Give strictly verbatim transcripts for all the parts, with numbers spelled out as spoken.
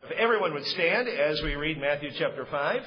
If everyone would stand as we read Matthew chapter five.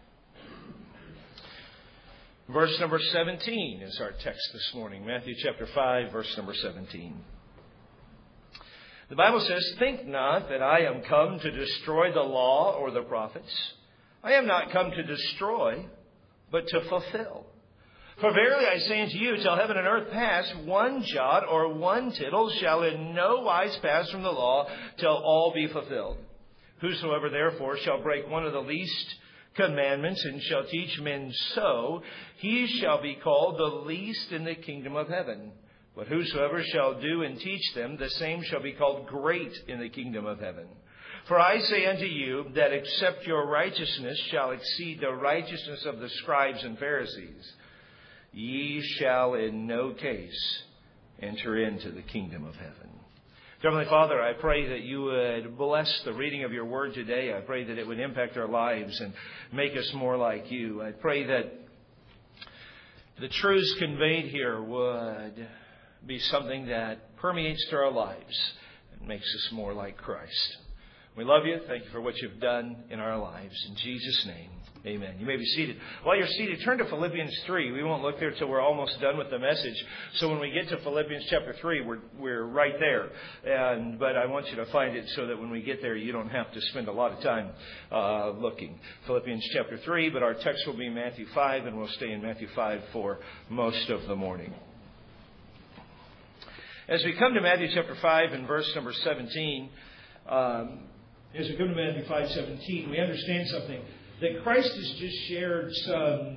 Verse number seventeen is our text this morning. Matthew chapter five, verse number seventeen. The Bible says, "Think not that I am come to destroy the law or the prophets. I am not come to destroy, but to fulfill. For verily I say unto you, till heaven and earth pass, one jot or one tittle shall in no wise pass from the law, till all be fulfilled. Whosoever therefore shall break one of the least commandments and shall teach men so, he shall be called the least in the kingdom of heaven. But whosoever shall do and teach them, the same shall be called great in the kingdom of heaven. For I say unto you, that except your righteousness shall exceed the righteousness of the scribes and Pharisees, ye shall in no case enter into the kingdom of heaven." Heavenly Father, I pray that you would bless the reading of your word today. I pray that it would impact our lives and make us more like you. I pray that the truths conveyed here would be something that permeates through our lives and makes us more like Christ. We love you. Thank you for what you've done in our lives. In Jesus' name, amen. You may be seated. While you're seated, turn to Philippians three. We won't look there till we're almost done with the message. So when we get to Philippians chapter three, we're we're right there. And but I want you to find it so that when we get there, you don't have to spend a lot of time uh, looking. Philippians chapter three, but our text will be Matthew five, and we'll stay in Matthew five for most of the morning. As we come to Matthew chapter five and verse number seventeen, um, as we come to Matthew five seventeen, we understand something. That Christ has just shared some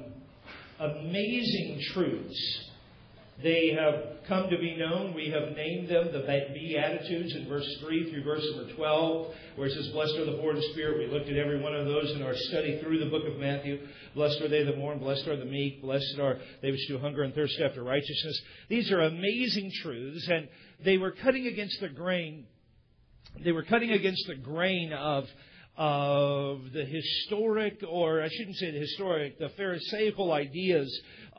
amazing truths. They have come to be known. We have named them the Beatitudes in verse three through verse number twelve, where it says, "Blessed are the poor in spirit." We looked at every one of those in our study through the book of Matthew. "Blessed are they that mourn, blessed are the meek, blessed are they which do hunger and thirst after righteousness." These are amazing truths, and they were cutting against the grain. They were cutting against the grain of of the historic, or I shouldn't say the historic, the Pharisaical ideas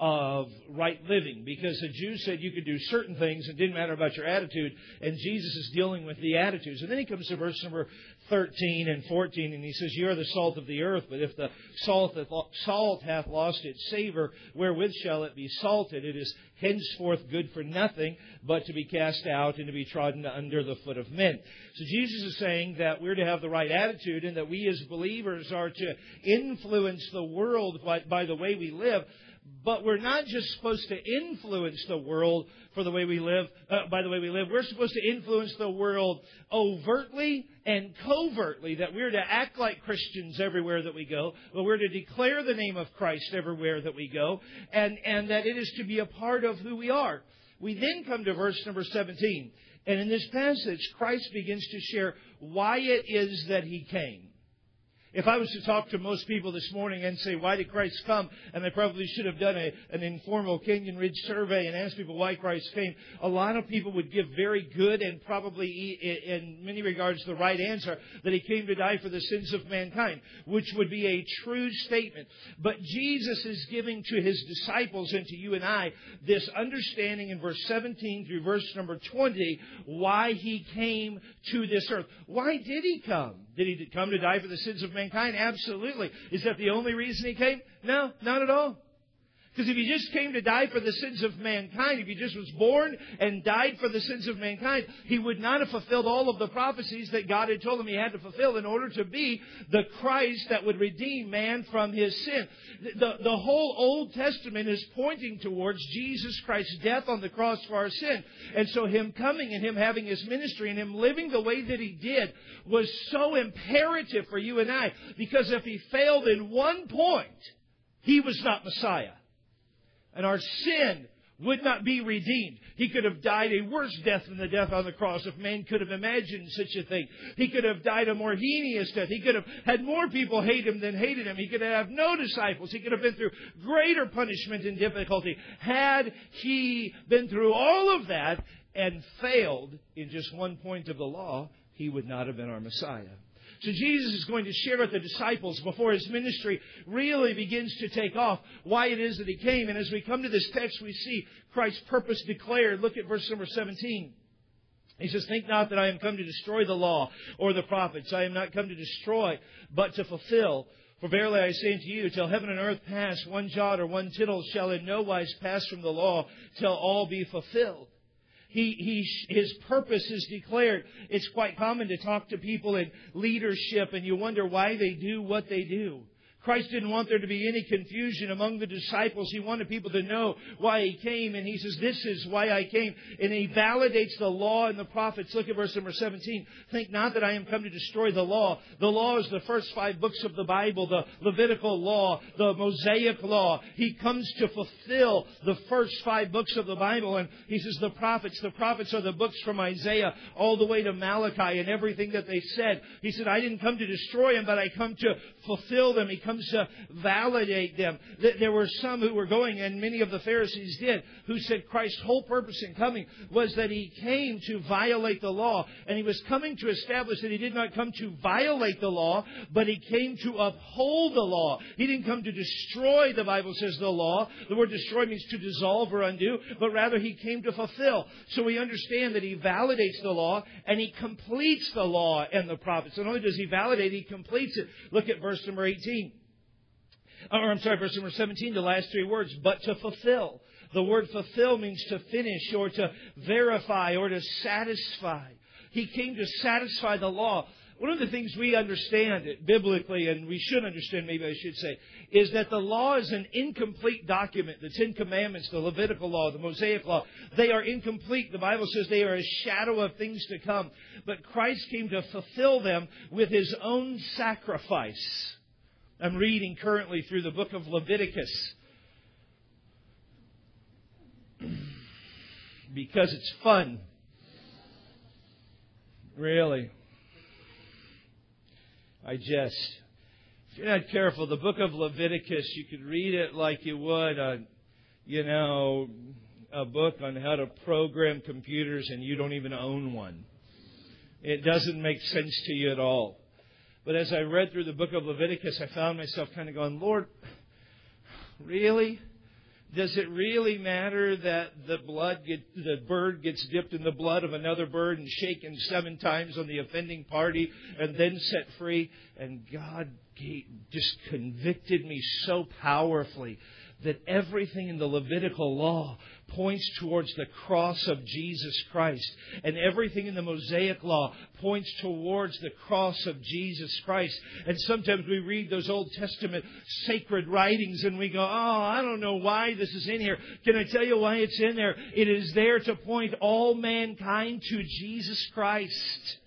of right living. Because the Jews said you could do certain things, it didn't matter about your attitude, and Jesus is dealing with the attitudes. And then he comes to verse number thirteen and fourteen, and he says, "You are the salt of the earth, but if the salt hath, salt hath lost its savor, wherewith shall it be salted? It is henceforth good for nothing, but to be cast out and to be trodden under the foot of men." So Jesus is saying that we're to have the right attitude, and that we as believers are to influence the world by, by the way we live. But we're not just supposed to influence the world for the way we live, uh, by the way we live. We're supposed to influence the world overtly and covertly, that we're to act like Christians everywhere that we go, but we're to declare the name of Christ everywhere that we go, and, and that it is to be a part of who we are. We then come to verse number seventeen. And in this passage, Christ begins to share why it is that He came. If I was to talk to most people this morning and say, why did Christ come? And I probably should have done a, an informal Canyon Ridge survey and asked people why Christ came. A lot of people would give very good and probably in many regards the right answer, that He came to die for the sins of mankind, which would be a true statement. But Jesus is giving to His disciples and to you and I this understanding in verse seventeen through verse number twenty, why He came to this earth. Why did He come? Did He come to die for the sins of mankind? Absolutely. Is that the only reason He came? No, not at all. Because if He just came to die for the sins of mankind, if He just was born and died for the sins of mankind, He would not have fulfilled all of the prophecies that God had told Him He had to fulfill in order to be the Christ that would redeem man from his sin. The, the whole Old Testament is pointing towards Jesus Christ's death on the cross for our sin. And so Him coming and Him having His ministry and Him living the way that He did was so imperative for you and I. Because if He failed in one point, He was not Messiah. And our sin would not be redeemed. He could have died a worse death than the death on the cross if man could have imagined such a thing. He could have died a more heinous death. He could have had more people hate Him than hated Him. He could have no disciples. He could have been through greater punishment and difficulty. Had He been through all of that and failed in just one point of the law, He would not have been our Messiah. So Jesus is going to share with the disciples before His ministry really begins to take off why it is that He came. And as we come to this text, we see Christ's purpose declared. Look at verse number seventeen. He says, think not that I am come to destroy the law or the prophets. I am not come to destroy, but to fulfill. For verily I say unto you, till heaven and earth pass, one jot or one tittle shall in no wise pass from the law, till all be fulfilled. He, he, his purpose is declared. It's quite common to talk to people in leadership, and you wonder why they do what they do. Christ didn't want there to be any confusion among the disciples. He wanted people to know why He came. And He says, this is why I came. And He validates the law and the prophets. Look at verse number seventeen. Think not that I am come to destroy the law. The law is the first five books of the Bible. The Levitical law, the Mosaic law. He comes to fulfill the first five books of the Bible. And He says the prophets. The prophets are the books from Isaiah all the way to Malachi and everything that they said. He said, I didn't come to destroy them, but I come to fulfill them. He comes to validate them. There were some who were going, and many of the Pharisees did, who said Christ's whole purpose in coming was that He came to violate the law. And He was coming to establish that He did not come to violate the law, but He came to uphold the law. He didn't come to destroy, the Bible says, the law. The word destroy means to dissolve or undo, but rather He came to fulfill. So we understand that He validates the law, and He completes the law and the prophets. Not only does He validate, He completes it. Look at verse number eighteen. Or I'm sorry, verse number seventeen, the last three words, but to fulfill. The word fulfill means to finish or to verify or to satisfy. He came to satisfy the law. One of the things we understand biblically, and we should understand, maybe I should say, is that the law is an incomplete document. The Ten Commandments, the Levitical law, the Mosaic law, they are incomplete. The Bible says they are a shadow of things to come. But Christ came to fulfill them with His own sacrifice. I'm reading currently through the book of Leviticus because it's fun. Really. I just, if you're not careful, the book of Leviticus, you could read it like you would a, you know, a book on how to program computers and you don't even own one. It doesn't make sense to you at all. But as I read through the book of Leviticus, I found myself kind of going, Lord, really? Does it really matter that the blood get, the bird gets dipped in the blood of another bird and shaken seven times on the offending party and then set free? And God just convicted me so powerfully that everything in the Levitical law points towards the cross of Jesus Christ. And everything in the Mosaic law points towards the cross of Jesus Christ. And sometimes we read those Old Testament sacred writings and we go, oh, I don't know why this is in here. Can I tell you why it's in there? It is there to point all mankind to Jesus Christ.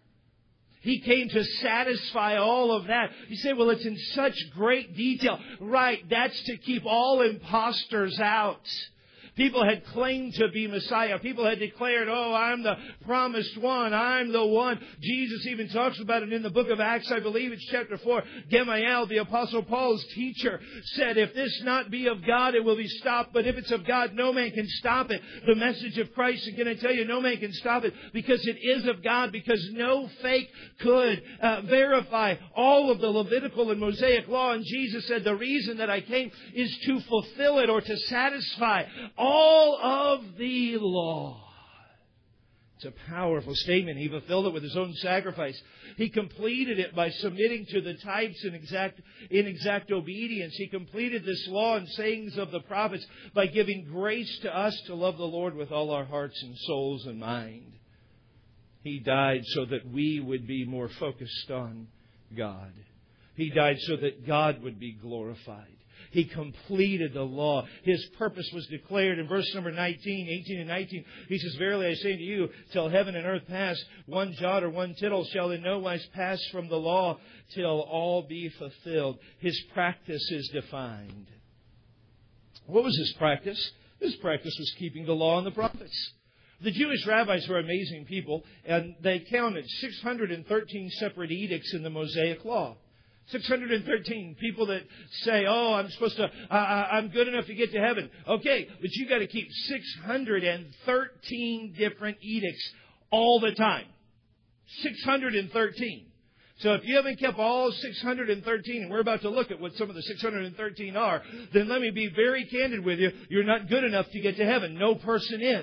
He came to satisfy all of that. You say, well, it's in such great detail. Right, that's to keep all imposters out. People had claimed to be Messiah. People had declared, oh, I'm the promised one. I'm the one. Jesus even talks about it in the book of Acts. I believe it's chapter four. Gamaliel, the Apostle Paul's teacher, said, if this not be of God, it will be stopped. But if it's of God, no man can stop it. The message of Christ, and can I tell you, no man can stop it because it is of God, because no fake could uh, verify all of the Levitical and Mosaic law. And Jesus said, the reason that I came is to fulfill it or to satisfy all of the law. It's a powerful statement. He fulfilled it with His own sacrifice. He completed it by submitting to the types in exact, in exact obedience. He completed this law and sayings of the prophets by giving grace to us to love the Lord with all our hearts and souls and mind. He died so that we would be more focused on God. He died so that God would be glorified. He completed the law. His purpose was declared in verse number nineteen, eighteen and nineteen. He says, verily I say to you, till heaven and earth pass, one jot or one tittle shall in no wise pass from the law till all be fulfilled. His practice is defined. What was His practice? His practice was keeping the law and the prophets. The Jewish rabbis were amazing people, and they counted six hundred thirteen separate edicts in the Mosaic law. six hundred thirteen people that say, oh, I'm supposed to, uh, I'm good enough to get to heaven. Okay, but you got to keep six hundred thirteen different edicts all the time. six hundred thirteen. So if you haven't kept all six hundred thirteen, and we're about to look at what some of the six hundred thirteen are, then let me be very candid with you. You're not good enough to get to heaven. No person is.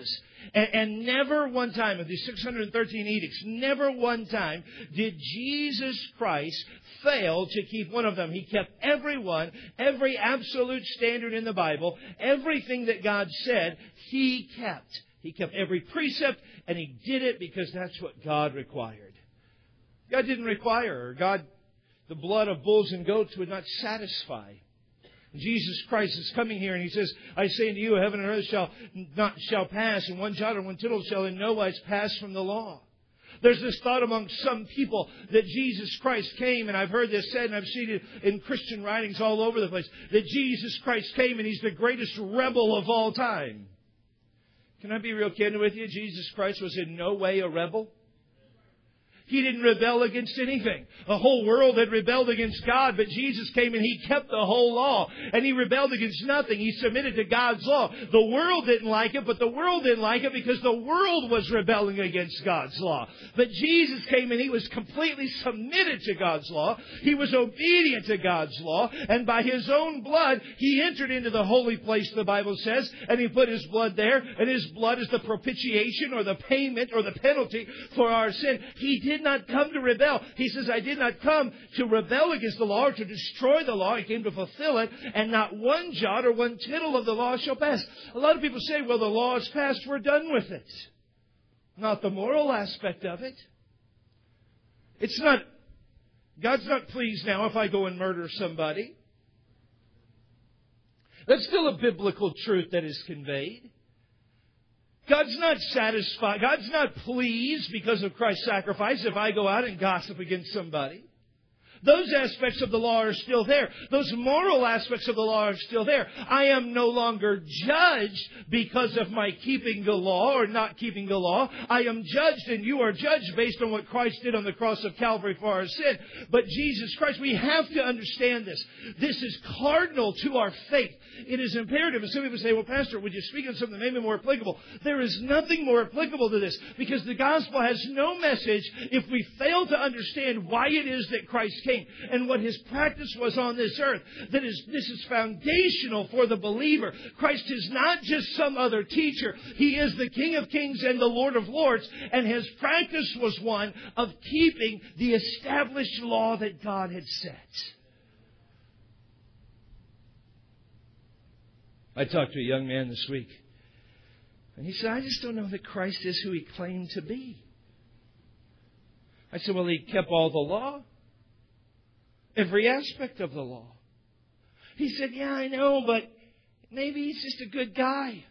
And, and never one time of these six hundred thirteen edicts, never one time did Jesus Christ fail to keep one of them. He kept every one, every absolute standard in the Bible, everything that God said, He kept. He kept every precept, and He did it because that's what God required. God didn't require, or God, the blood of bulls and goats would not satisfy. Jesus Christ is coming here and He says, I say unto you, heaven and earth shall not shall pass, and one jot or one tittle shall in no wise pass from the law. There's this thought among some people that Jesus Christ came, and I've heard this said, and I've seen it in Christian writings all over the place, that Jesus Christ came and He's the greatest rebel of all time. Can I be real candid with you? Jesus Christ was in no way a rebel. He didn't rebel against anything. The whole world had rebelled against God, but Jesus came and He kept the whole law. And He rebelled against nothing. He submitted to God's law. The world didn't like it, but the world didn't like it because the world was rebelling against God's law. But Jesus came and He was completely submitted to God's law. He was obedient to God's law. And by His own blood, He entered into the holy place, the Bible says, and He put His blood there. And His blood is the propitiation or the payment or the penalty for our sin. He did not come to rebel. He says, I did not come to rebel against the law or to destroy the law. I came to fulfill it, and not one jot or one tittle of the law shall pass. A lot of people say, well, the law is passed, we're done with it. Not the moral aspect of it. It's not, God's not pleased now if I go and murder somebody. That's still a biblical truth that is conveyed. God's not satisfied. God's not pleased because of Christ's sacrifice if I go out and gossip against somebody. Those aspects of the law are still there. Those moral aspects of the law are still there. I am no longer judged because of my keeping the law or not keeping the law. I am judged, and you are judged based on what Christ did on the cross of Calvary for our sin. But Jesus Christ, we have to understand this. This is cardinal to our faith. It is imperative. And some people say, well, Pastor, would you speak on something maybe more applicable? There is nothing more applicable to this, because the gospel has no message if we fail to understand why it is that Christ came and what His practice was on this earth. That is, this is foundational for the believer. Christ is not just some other teacher. He is the King of Kings and the Lord of Lords, and His practice was one of keeping the established law that God had set. I talked to a young man this week, and he said, I just don't know that Christ is who He claimed to be. I said, well, He kept all the law. Every aspect of the law. He said, yeah, I know, but maybe He's just a good guy.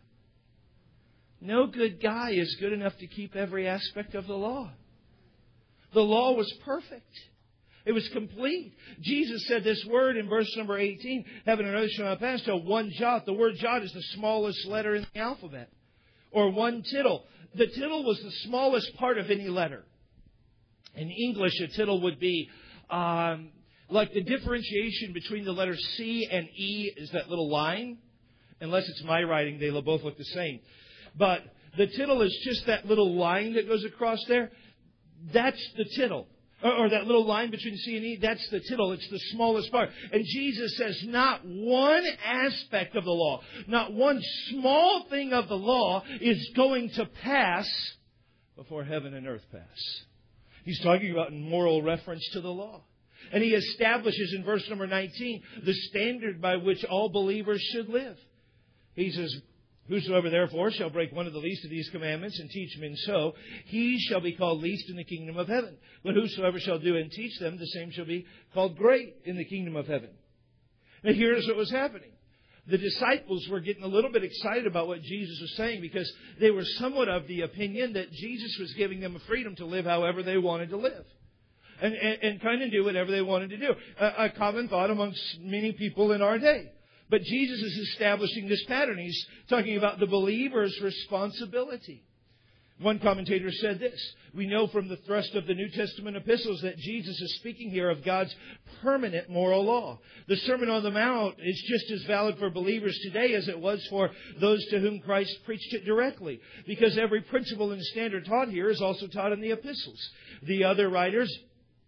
No good guy is good enough to keep every aspect of the law. The law was perfect. It was complete. Jesus said this word in verse number eighteen, heaven and earth shall not pass till one jot. The word jot is the smallest letter in the alphabet. Or one tittle. The tittle was the smallest part of any letter. In English, a tittle would be um, like the differentiation between the letters C and E is that little line. Unless it's my writing, they both look the same. But the tittle is just that little line that goes across there. That's the tittle. Or, or that little line between C and E, that's the tittle. It's the smallest part. And Jesus says not one aspect of the law, not one small thing of the law is going to pass before heaven and earth pass. He's talking about in moral reference to the law. And He establishes in verse number nineteen the standard by which all believers should live. He says, whosoever therefore shall break one of the least of these commandments and teach men so, he shall be called least in the kingdom of heaven. But whosoever shall do and teach them, the same shall be called great in the kingdom of heaven. Now here's what was happening. The disciples were getting a little bit excited about what Jesus was saying, because they were somewhat of the opinion that Jesus was giving them a freedom to live however they wanted to live. And, and, and kind of do whatever they wanted to do. A, a common thought amongst many people in our day. But Jesus is establishing this pattern. He's talking about the believer's responsibility. One commentator said this: we know from the thrust of the New Testament epistles that Jesus is speaking here of God's permanent moral law. The Sermon on the Mount is just as valid for believers today as it was for those to whom Christ preached it directly, because every principle and standard taught here is also taught in the epistles. The other writers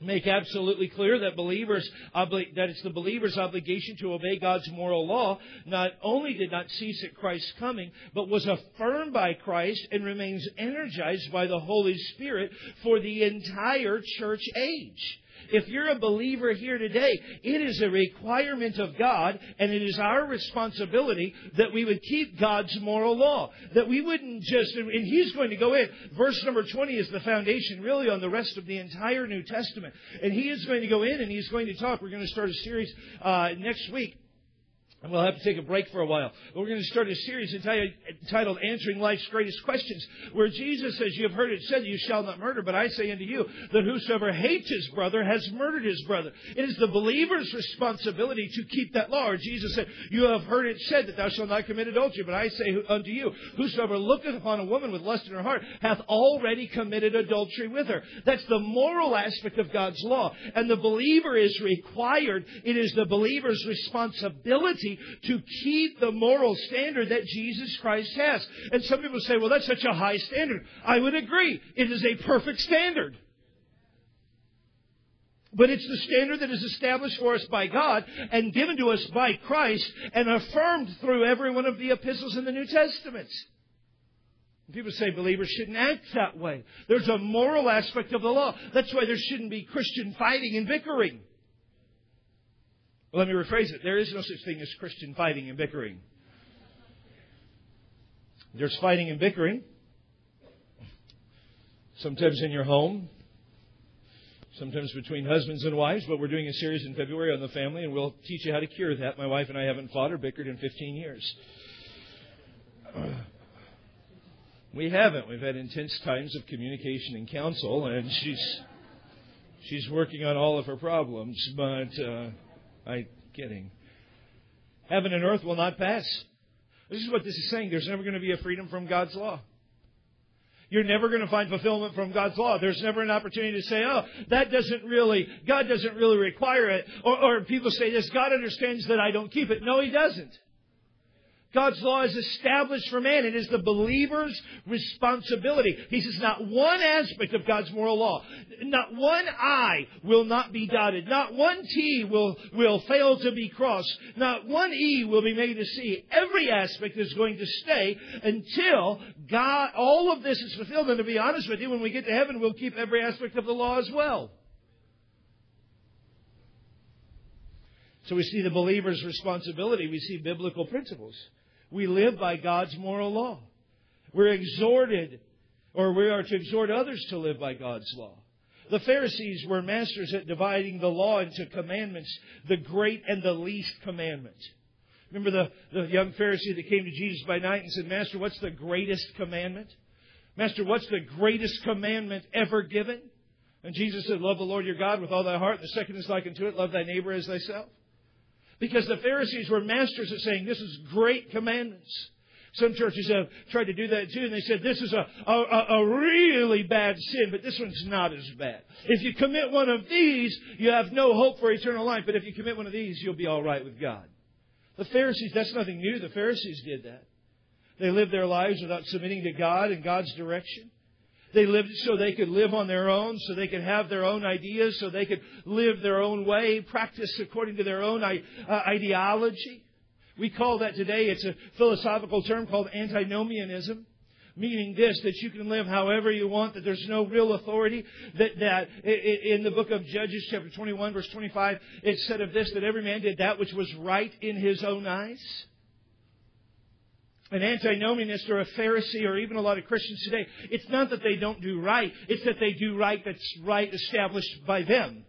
make absolutely clear that believers obli- that it's the believer's obligation to obey God's moral law, not only did not cease at Christ's coming, but was affirmed by Christ and remains energized by the Holy Spirit for the entire church age. If you're a believer here today, it is a requirement of God, and it is our responsibility that we would keep God's moral law. That we wouldn't just, and He's going to go in. Verse number twenty is the foundation really on the rest of the entire New Testament. And He is going to go in and He's going to talk. We're going to start a series uh, next week. And we'll have to take a break for a while. But we're going to start a series entitled Answering Life's Greatest Questions, where Jesus says, you have heard it said, you shall not murder, but I say unto you that whosoever hates his brother has murdered his brother. It is the believer's responsibility to keep that law. Or Jesus said, you have heard it said that thou shalt not commit adultery, but I say unto you, whosoever looketh upon a woman with lust in her heart hath already committed adultery with her. That's the moral aspect of God's law. And the believer is required, it is the believer's responsibility to keep the moral standard that Jesus Christ has. And some people say, well, that's such a high standard. I would agree. It is a perfect standard. But it's the standard that is established for us by God and given to us by Christ and affirmed through every one of the epistles in the New Testament. People say believers shouldn't act that way. There's a moral aspect of the law. That's why there shouldn't be Christian fighting and bickering. Well, let me rephrase it. There is no such thing as Christian fighting and bickering. There's fighting and bickering. Sometimes in your home. Sometimes between husbands and wives. But we're doing a series in February on the family, and we'll teach you how to cure that. My wife and I haven't fought or bickered in fifteen years. We haven't. We've had intense times of communication and counsel, and she's she's working on all of her problems, but... Uh, I'm kidding. Heaven and earth will not pass. This is what this is saying. There's never going to be a freedom from God's law. You're never going to find fulfillment from God's law. There's never an opportunity to say, oh, that doesn't really, God doesn't really require it. Or, or people say this, God understands that I don't keep it. No, He doesn't. God's law is established for man. It is the believer's responsibility. He says not one aspect of God's moral law, not one I will not be dotted. Not one T will, will fail to be crossed. Not one E will be made to C. Every aspect is going to stay until God, all of this is fulfilled. And to be honest with you, when we get to heaven, we'll keep every aspect of the law as well. So we see the believer's responsibility. We see biblical principles. We live by God's moral law. We're exhorted, or we are to exhort others to live by God's law. The Pharisees were masters at dividing the law into commandments, the great and the least commandment. Remember the, the young Pharisee that came to Jesus by night and said, Master, what's the greatest commandment? Master, what's the greatest commandment ever given? And Jesus said, love the Lord your God with all thy heart. And the second is like unto it, love thy neighbor as thyself. Because the Pharisees were masters at saying, this is great commandments. Some churches have tried to do that too, and they said, this is a, a, a really bad sin, but this one's not as bad. If you commit one of these, you have no hope for eternal life, but if you commit one of these, you'll be all right with God. The Pharisees, that's nothing new. The Pharisees did that. They lived their lives without submitting to God and God's direction. They lived so they could live on their own, so they could have their own ideas, so they could live their own way, practice according to their own uh, ideology. We call that today, it's a philosophical term called antinomianism, meaning this, that you can live however you want, that there's no real authority. That, that in the book of Judges, chapter twenty-one, verse twenty-five, it said of this, that every man did that which was right in his own eyes. An antinomianist or a Pharisee or even a lot of Christians today, it's not that they don't do right. It's that they do right that's right established by them.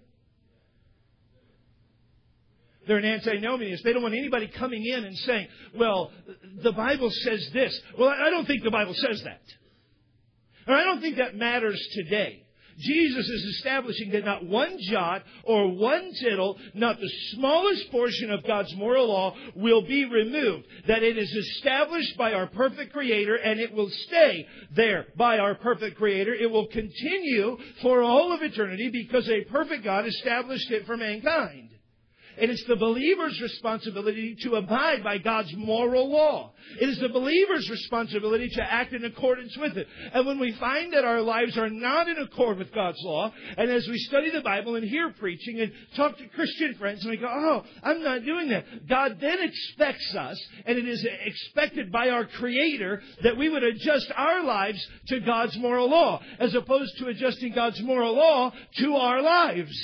They're an antinomianist. They don't want anybody coming in and saying, well, the Bible says this. Well, I don't think the Bible says that. Or I don't think that matters today. Jesus is establishing that not one jot or one tittle, not the smallest portion of God's moral law will be removed. That it is established by our perfect Creator and it will stay there by our perfect Creator. It will continue for all of eternity because a perfect God established it for mankind. And it's the believer's responsibility to abide by God's moral law. It is the believer's responsibility to act in accordance with it. And when we find that our lives are not in accord with God's law, and as we study the Bible and hear preaching and talk to Christian friends, and we go, oh, I'm not doing that. God then expects us, and it is expected by our Creator, that we would adjust our lives to God's moral law, as opposed to adjusting God's moral law to our lives.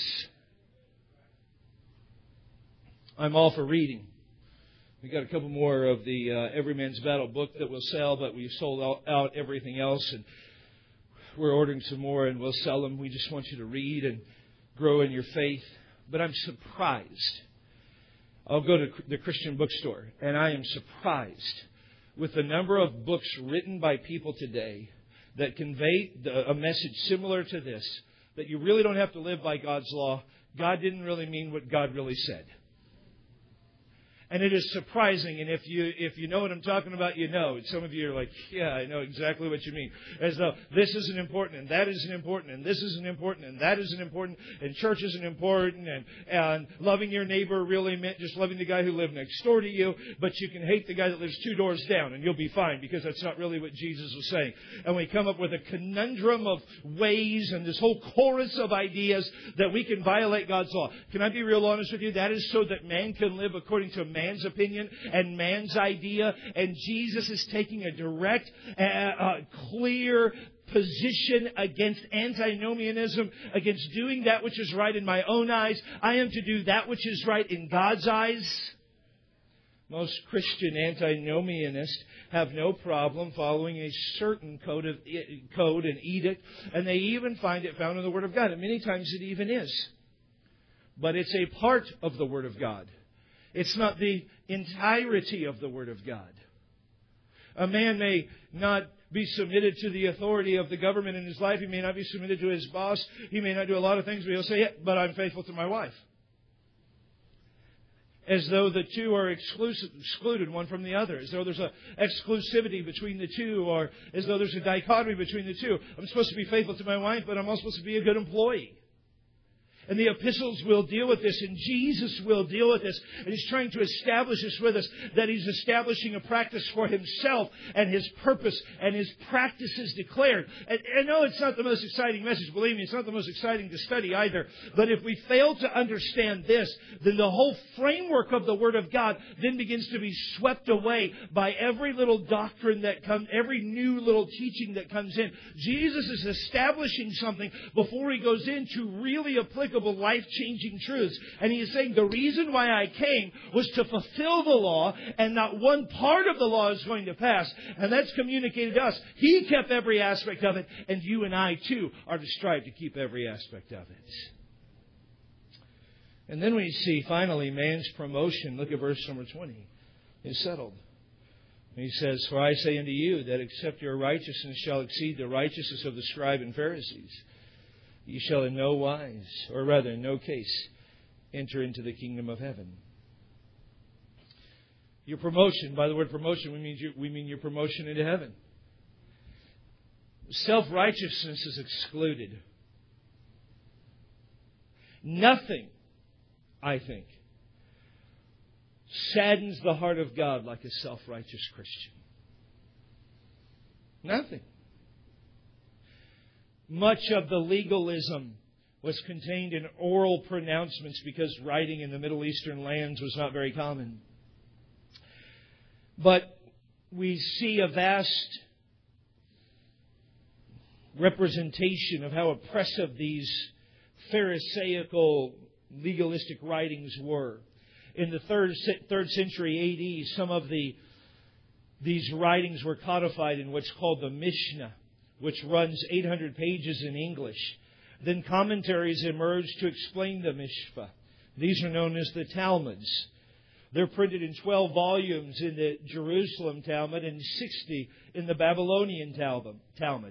I'm all for reading. We got a couple more of the uh, Every Man's Battle book that we'll sell, but we've sold out, out everything else, and we're ordering some more, and we'll sell them. We just want you to read and grow in your faith. But I'm surprised. I'll go to the Christian bookstore, and I am surprised with the number of books written by people today that convey a message similar to this, that you really don't have to live by God's law. God didn't really mean what God really said. And it is surprising, and if you if you know what I'm talking about, you know. And some of you are like, yeah, I know exactly what you mean. As though this isn't important, and that isn't important, and this isn't important, and that isn't important, and church isn't important, and, and loving your neighbor really meant just loving the guy who lived next door to you, but you can hate the guy that lives two doors down, and you'll be fine, because that's not really what Jesus was saying. And we come up with a conundrum of ways and this whole chorus of ideas that we can violate God's law. Can I be real honest with you? That is so that man can live according to man's opinion and man's idea, and Jesus is taking a direct, uh, uh, clear position against antinomianism, against doing that which is right in my own eyes. I am to do that which is right in God's eyes. Most Christian antinomianists have no problem following a certain code of code and edict, and they even find it found in the Word of God, and many times it even is. But it's a part of the Word of God. It's not the entirety of the Word of God. A man may not be submitted to the authority of the government in his life. He may not be submitted to his boss. He may not do a lot of things, but he'll say, yeah, but I'm faithful to my wife. As though the two are exclusive, excluded one from the other. As though there's an exclusivity between the two, or as though there's a dichotomy between the two. I'm supposed to be faithful to my wife, but I'm also supposed to be a good employee. And the epistles will deal with this, and Jesus will deal with this. And He's trying to establish this with us, that He's establishing a practice for Himself and His purpose and His practices declared. And I know it's not the most exciting message. Believe me, it's not the most exciting to study either. But if we fail to understand this, then the whole framework of the Word of God then begins to be swept away by every little doctrine that comes, every new little teaching that comes in. Jesus is establishing something before He goes into really applicable life-changing truths. And He is saying the reason why I came was to fulfill the law, and not one part of the law is going to pass. And that's communicated to us. He kept every aspect of it, and you and I too are to strive to keep every aspect of it. And then we see finally man's promotion. Look at verse number twenty. Is settled. He says, for I say unto you that except your righteousness shall exceed the righteousness of the scribes and Pharisees, you shall in no wise, or rather in no case, enter into the kingdom of heaven. Your promotion, by the word promotion, we mean, we mean your promotion into heaven. Self-righteousness is excluded. Nothing, I think, saddens the heart of God like a self-righteous Christian. Nothing. Much of the legalism was contained in oral pronouncements because writing in the Middle Eastern lands was not very common. But we see a vast representation of how oppressive these Pharisaical legalistic writings were. In the third, third century A D, some of the these writings were codified in what's called the Mishnah, which runs eight hundred pages in English. Then commentaries emerged to explain the Mishpah. These are known as the Talmuds. They're printed in twelve volumes in the Jerusalem Talmud and sixty in the Babylonian Talmud.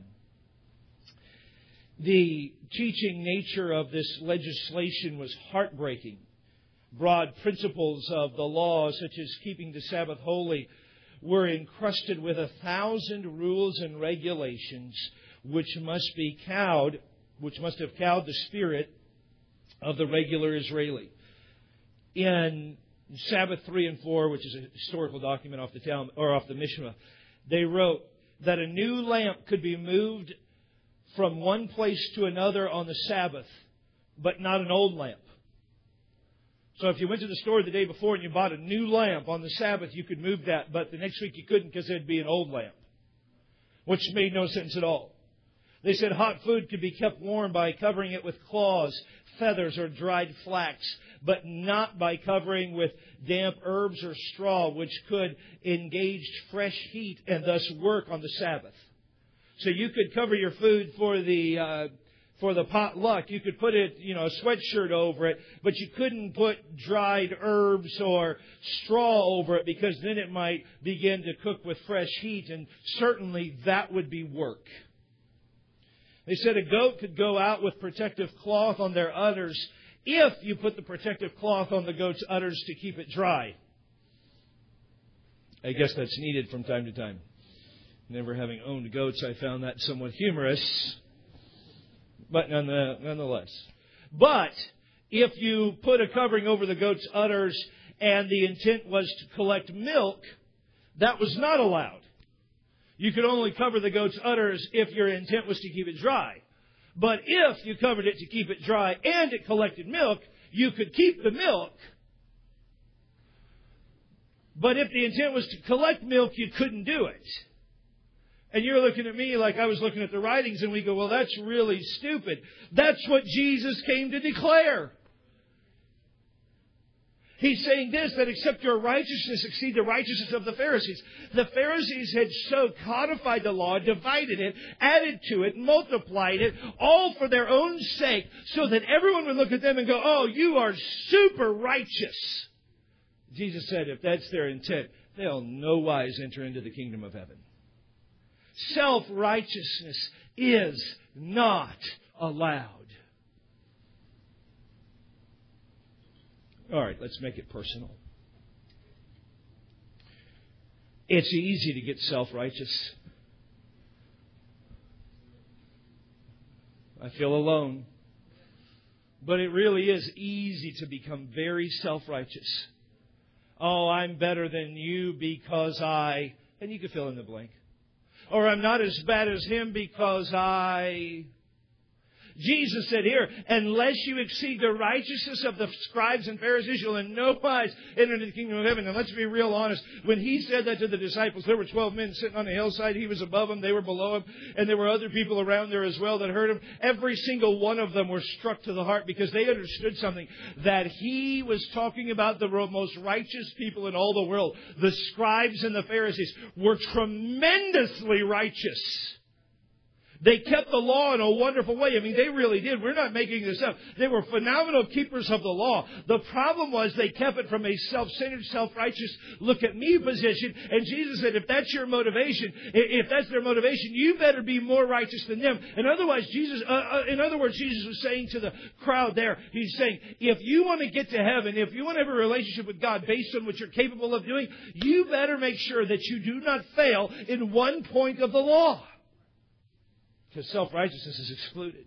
The teaching nature of this legislation was heartbreaking. Broad principles of the law, such as keeping the Sabbath holy, were encrusted with a thousand rules and regulations which must be cowed, which must have cowed the spirit of the regular Israeli. in Sabbath three and four, which is a historical document off the Talmud, or off the Mishnah, they wrote that a new lamp could be moved from one place to another on the Sabbath, but not an old lamp. So if you went to the store the day before and you bought a new lamp on the Sabbath, you could move that, but the next week you couldn't because there'd be an old lamp, which made no sense at all. They said hot food could be kept warm by covering it with claws, feathers, or dried flax, but not by covering with damp herbs or straw, which could engage fresh heat and thus work on the Sabbath. So you could cover your food for the uh, for the potluck. You could put it, you know, a sweatshirt over it, but you couldn't put dried herbs or straw over it because then it might begin to cook with fresh heat, and certainly that would be work. They said a goat could go out with protective cloth on their udders if you put the protective cloth on the goat's udders to keep it dry. I guess that's needed from time to time. Never having owned goats, I found that somewhat humorous, but nonetheless. But if you put a covering over the goat's udders and the intent was to collect milk, that was not allowed. You could only cover the goat's udders if your intent was to keep it dry. But if you covered it to keep it dry and it collected milk, you could keep the milk. But if the intent was to collect milk, you couldn't do it. And you're looking at me like I was looking at the writings, and we go, well, that's really stupid. That's what Jesus came to declare. He's saying this, that except your righteousness exceed the righteousness of the Pharisees. The Pharisees had so codified the law, divided it, added to it, multiplied it, all for their own sake, so that everyone would look at them and go, oh, you are super righteous. Jesus said if that's their intent, they'll no wise enter into the kingdom of heaven. Self-righteousness is not allowed. All right, let's make it personal. It's easy to get self-righteous. I feel alone. But it really is easy to become very self-righteous. Oh, I'm better than you because I... And you can fill in the blank. Or I'm not as bad as him because I... Jesus said here, unless you exceed the righteousness of the scribes and Pharisees, you'll in no wise enter into the kingdom of heaven. And let's be real honest. When He said that to the disciples, there were twelve men sitting on a hillside. He was above them. They were below Him. And there were other people around there as well that heard Him. Every single one of them were struck to the heart because they understood something. That He was talking about the most righteous people in all the world. The scribes and the Pharisees were tremendously righteous. They kept the law in a wonderful way. I mean, they really did. We're not making this up. They were phenomenal keepers of the law. The problem was they kept it from a self-centered, self-righteous, look-at-me position. And Jesus said, if that's your motivation, if that's their motivation, you better be more righteous than them. And otherwise, Jesus, uh, uh, in other words, Jesus was saying to the crowd there, He's saying, if you want to get to heaven, if you want to have a relationship with God based on what you're capable of doing, you better make sure that you do not fail in one point of the law. Because self-righteousness is excluded.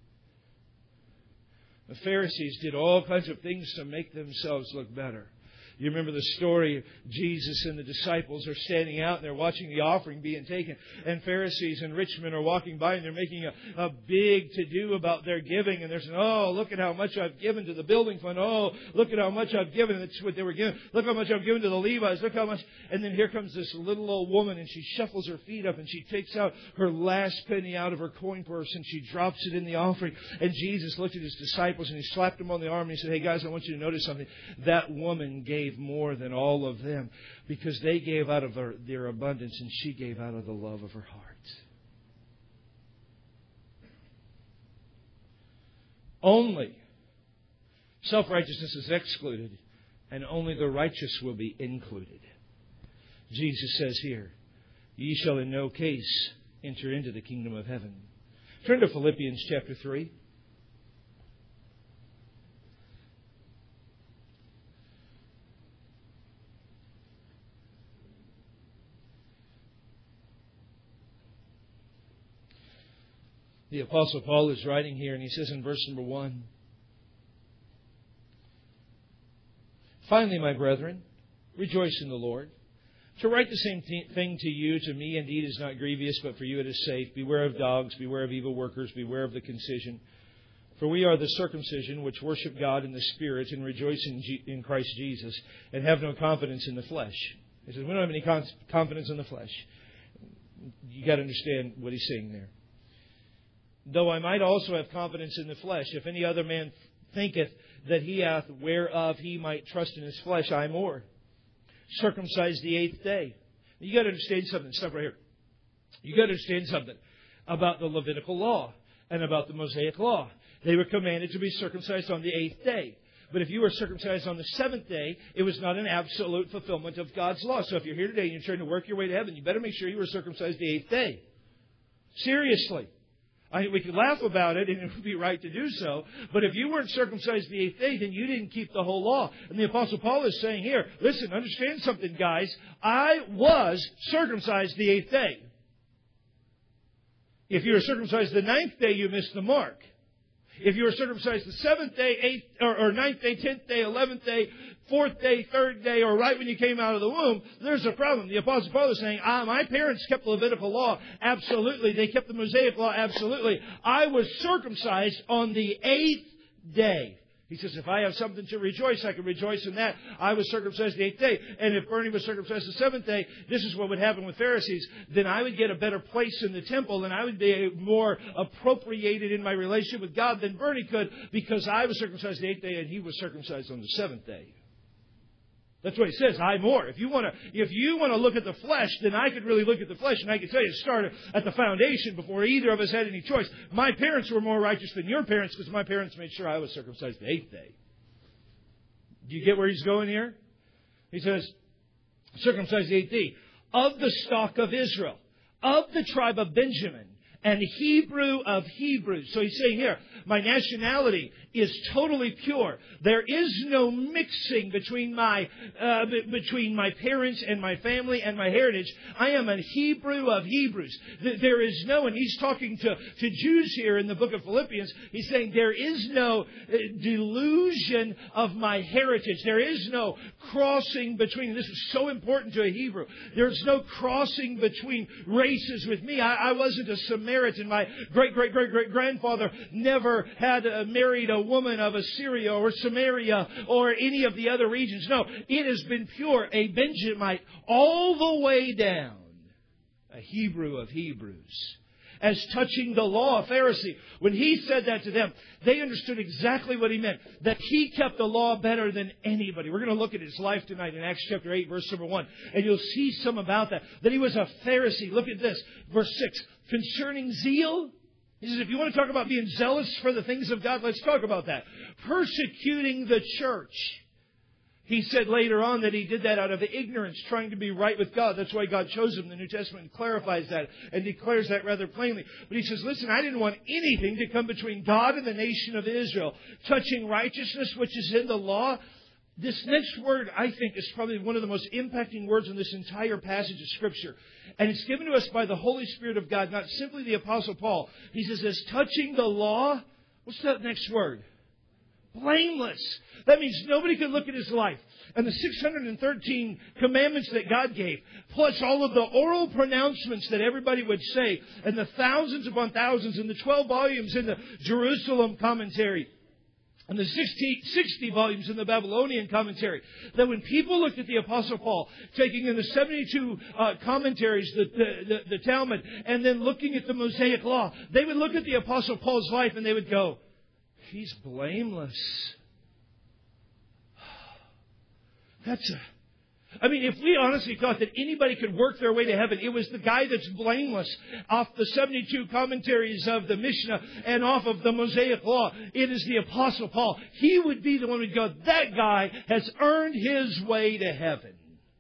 The Pharisees did all kinds of things to make themselves look better. You remember the story, Jesus and the disciples are standing out and they're watching the offering being taken. And Pharisees and rich men are walking by and they're making a, a big to-do about their giving. And they're saying, oh, look at how much I've given to the building fund. Oh, look at how much I've given. That's what they were giving. Look how much I've given to the Levites. Look how much. And then here comes this little old woman and she shuffles her feet up and she takes out her last penny out of her coin purse and she drops it in the offering. And Jesus looked at His disciples and He slapped them on the arm and He said, hey guys, I want you to notice something. That woman gave more than all of them because they gave out of their, their abundance and she gave out of the love of her heart. Only self-righteousness is excluded and only the righteous will be included. Jesus says here, ye shall in no case enter into the kingdom of heaven. Turn to Philippians chapter three. The Apostle Paul is writing here and he says in verse number one, Finally, my brethren, rejoice in the Lord. To write the same th- thing to you, to me indeed is not grievous, but for you it is safe. Beware of dogs, beware of evil workers, beware of the concision. For we are the circumcision which worship God in the Spirit and rejoice in, G- in Christ Jesus and have no confidence in the flesh. He says, we don't have any con- confidence in the flesh. You got to understand what he's saying there. Though I might also have confidence in the flesh, if any other man thinketh that he hath whereof he might trust in his flesh, I more. Circumcised the eighth day. You got to understand something. Stop right here. You got to understand something about the Levitical law and about the Mosaic law. They were commanded to be circumcised on the eighth day. But if you were circumcised on the seventh day, it was not an absolute fulfillment of God's law. So if you're here today and you're trying to work your way to heaven, you better make sure you were circumcised the eighth day. Seriously. I mean, we could laugh about it, and it would be right to do so. But if you weren't circumcised the eighth day, then you didn't keep the whole law. And the Apostle Paul is saying here, listen, understand something, guys. I was circumcised the eighth day. If you were circumcised the ninth day, you missed the mark. If you were circumcised the seventh day, eighth, or, or ninth day, tenth day, eleventh day, fourth day, third day, or right when you came out of the womb, there's a problem. The Apostle Paul is saying, ah, my parents kept the Levitical law. Absolutely. They kept the Mosaic law. Absolutely. I was circumcised on the eighth day. He says, if I have something to rejoice, I can rejoice in that. I was circumcised the eighth day. And if Bernie was circumcised the seventh day, this is what would happen with Pharisees. Then I would get a better place in the temple, and I would be more appropriated in my relationship with God than Bernie could, because I was circumcised the eighth day and he was circumcised on the seventh day. That's what he says. I more. If you want to, if you want to look at the flesh, then I could really look at the flesh, and I could tell you, start at the foundation before either of us had any choice. My parents were more righteous than your parents because my parents made sure I was circumcised the eighth day. Do you get where he's going here? He says, circumcised the eighth day, of the stock of Israel, of the tribe of Benjamin, and Hebrew of Hebrews. So he's saying here, my nationality is totally pure. There is no mixing between my uh, b- between my parents and my family and my heritage. I am a Hebrew of Hebrews. Th- there is no, and he's talking to, to Jews here in the book of Philippians. He's saying there is no uh, delusion of my heritage. There is no crossing between. This is so important to a Hebrew. There's no crossing between races with me. I, I wasn't a Samaritan. My great great great great grandfather never had uh, married a woman of Assyria or Samaria or any of the other regions. No, it has been pure, a Benjamite all the way down, a Hebrew of Hebrews. As touching the law, a Pharisee, when he said that to them, they understood exactly what he meant, that he kept the law better than anybody. We're going to look at his life tonight in Acts chapter eight, verse number one, and you'll see some about that, that he was a Pharisee. Look at this, verse six, concerning zeal. He says, if you want to talk about being zealous for the things of God, let's talk about that. Persecuting the church. He said later on that he did that out of ignorance, trying to be right with God. That's why God chose him. The New Testament clarifies that and declares that rather plainly. But he says, listen, I didn't want anything to come between God and the nation of Israel. Touching righteousness, which is in the law. This next word, I think, is probably one of the most impacting words in this entire passage of Scripture. And it's given to us by the Holy Spirit of God, not simply the Apostle Paul. He says, as touching the law, what's that next word? Blameless. That means nobody could look at his life. And the six hundred thirteen commandments that God gave, plus all of the oral pronouncements that everybody would say, and the thousands upon thousands, and the twelve volumes in the Jerusalem commentary, and the sixty, sixty volumes in the Babylonian commentary, that when people looked at the Apostle Paul, taking in the seventy-two uh, commentaries, the, the, the, the Talmud, and then looking at the Mosaic Law, they would look at the Apostle Paul's life and they would go, he's blameless. That's a... I mean, if we honestly thought that anybody could work their way to heaven, it was the guy that's blameless off the seventy-two commentaries of the Mishnah and off of the Mosaic Law. It is the Apostle Paul. He would be the one who would go, that guy has earned his way to heaven.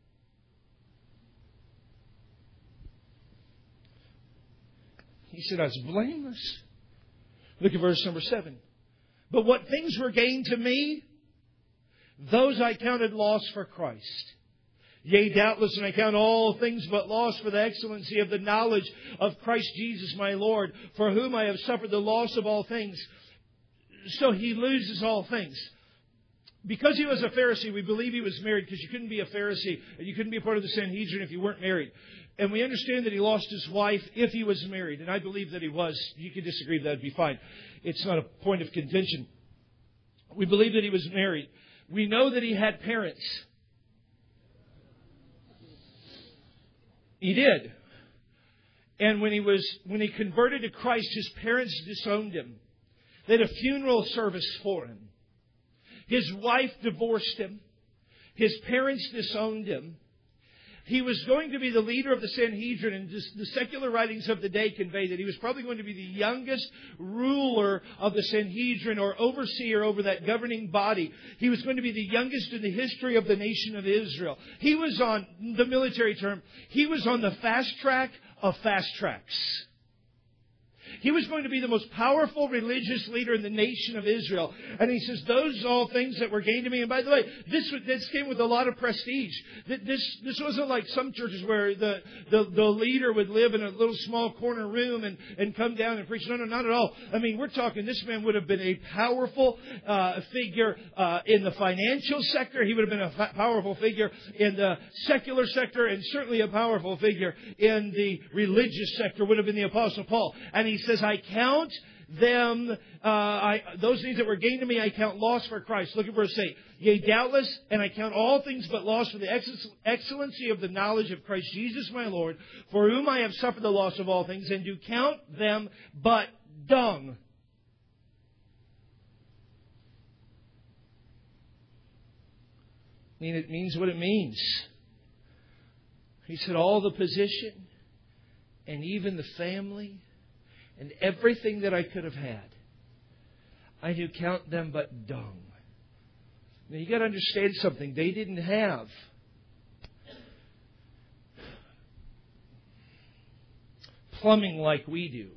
He said, I was blameless. Look at verse number seven. But what things were gained to me, those I counted loss for Christ. Yea, doubtless, and I count all things but loss for the excellency of the knowledge of Christ Jesus my Lord, for whom I have suffered the loss of all things. So he loses all things. because he was a Pharisee, we believe he was married, because you couldn't be a Pharisee and you couldn't be a part of the Sanhedrin if you weren't married. And we understand that he lost his wife if he was married. And I believe that he was. You can disagree, that would be fine. It's not a point of contention. We believe that he was married. We know that he had parents. He did. And when he was when he converted to Christ, his parents disowned him. They had a funeral service for him. His wife divorced him. His parents disowned him. He was going to be the leader of the Sanhedrin, and the secular writings of the day convey that he was probably going to be the youngest ruler of the Sanhedrin, or overseer over that governing body. He was going to be the youngest in the history of the nation of Israel. He was on, the military term, he was on the fast track of fast tracks. He was going to be the most powerful religious leader in the nation of Israel. And he says, those are all things that were gained to me. And by the way, this, this came with a lot of prestige. This, this wasn't like some churches where the, the, the leader would live in a little small corner room and, and come down and preach. No, no, not at all. I mean, we're talking, this man would have been a powerful uh, figure uh, in the financial sector. He would have been a fa- powerful figure in the secular sector, and certainly a powerful figure in the religious sector would have been the Apostle Paul. And he says, I count them, uh, I, those things that were gained to me, I count loss for Christ. Look at verse eight. Yea, doubtless, and I count all things but loss for the ex- excellency of the knowledge of Christ Jesus my Lord, for whom I have suffered the loss of all things, and do count them but dung. I mean, it means what it means. He said, all the position and even the family and everything that I could have had, I do count them but dung. Now, you got to understand something. They didn't have plumbing like we do.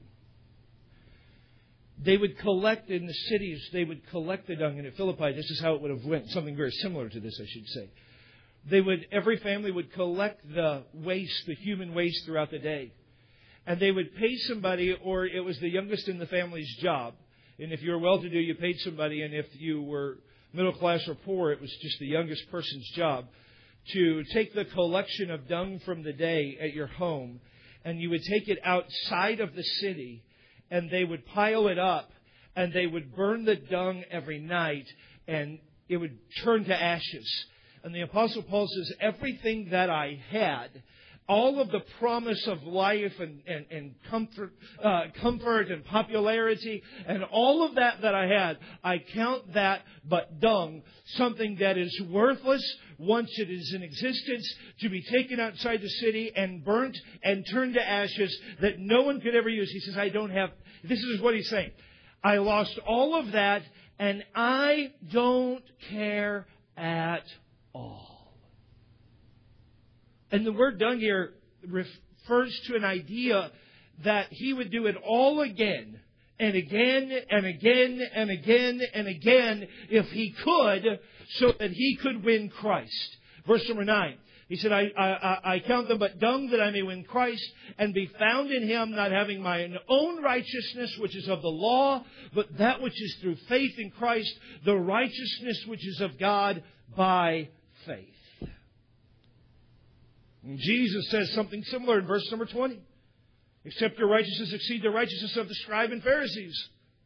They would collect in the cities, they would collect the dung. And at Philippi, this is how it would have went. Something very similar to this, I should say. They would, every family would collect the waste, the human waste throughout the day. And they would pay somebody, or it was the youngest in the family's job. And if you were well-to-do, you paid somebody. And if you were middle class or poor, it was just the youngest person's job to take the collection of dung from the day at your home, and you would take it outside of the city, and they would pile it up, and they would burn the dung every night, and it would turn to ashes. And the Apostle Paul says, everything that I had, all of the promise of life and, and, and comfort, uh, comfort and popularity and all of that that I had, I count that but dung, something that is worthless once it is in existence, to be taken outside the city and burnt and turned to ashes that no one could ever use. He says, I don't have, this is what he's saying. I lost all of that and I don't care at all. And the word dung here refers to an idea that he would do it all again and again and again and again and again if he could, so that he could win Christ. Verse number nine. He said, I, I, I count them but dung that I may win Christ and be found in Him, not having my own righteousness, which is of the law, but that which is through faith in Christ, the righteousness which is of God by faith. And Jesus says something similar in verse number twenty. Except your righteousness exceed the righteousness of the scribe and Pharisees.